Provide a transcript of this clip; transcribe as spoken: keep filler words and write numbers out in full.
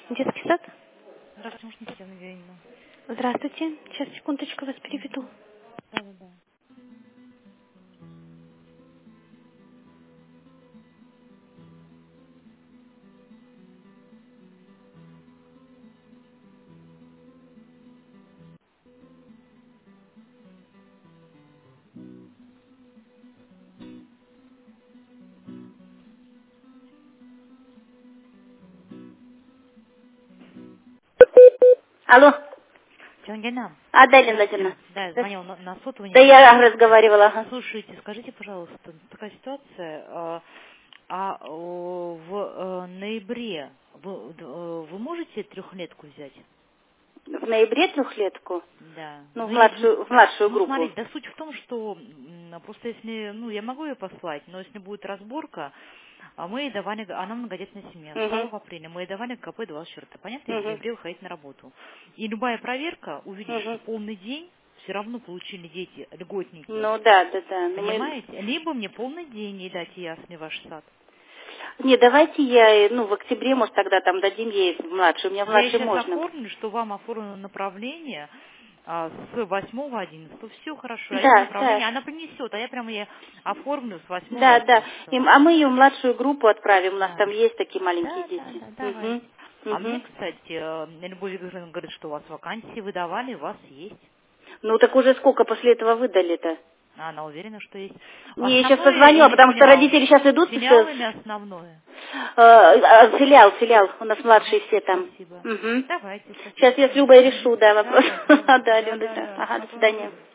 Детский сад? Здравствуйте, можно Татьяна Евгеньевна? Здравствуйте. Сейчас, секундочку, вас переведу. Да, да, да. Алло, Татьяна Евгеньевна? а, Дарья Владимировна. Да, я звонила на, на сотовый. Да я разговаривала. Ага. Слушайте, скажите, пожалуйста, такая ситуация, а, а о, в э, ноябре вы, д- э, вы можете трехлетку взять? В ноябре трехлетку? Да. Ну, в Ну, и- младшую, в младшую ну, группу. смотрите, да суть в том, что м, просто если, ну, я могу ее послать, но если будет разборка, а мы ей давали, она многодетная семья, Угу. второго апреля мы ей давали КП двадцать четыре, понятно, и в Угу. ноябре выходить на работу. И любая проверка увидит, что Угу. полный день все равно получили дети, льготники, Ну да, да, да. Ну, мы... понимаете? Либо мне полный день и дать ясный ваш сад. Не, давайте я, э, ну, в октябре, может, тогда там дадим ей в младшую. У меня в Я ей младшей сейчас можно. оформлю, что вам оформлено направление а, с восьмого одиннадцатого. Все хорошо. А есть Да, да. направление, она принесет, а я прямо ей оформлю с восьмого Да, да. одиннадцатого. Им- а мы ее в младшую группу отправим. У нас Да. там есть такие маленькие Да, да, дети. да, Угу. давайте. А мне, Угу. кстати, э, Любовь Игоревна говорит, что у вас вакансии выдавали, у вас есть. Ну, так уже сколько после этого выдали-то? А она уверена, что есть. Не, я сейчас Основное позвонила, или потому что филиал? родители сейчас идут с, Филиал с- или основное? э, э, филиал, филиал. У нас младшие Ага, все там. спасибо. Угу. Давайте, спасибо. Сейчас я с Любой решу, да, вопрос. Давайте, Да, да, Люда, да, да. да. Ага, до Ага. свидания.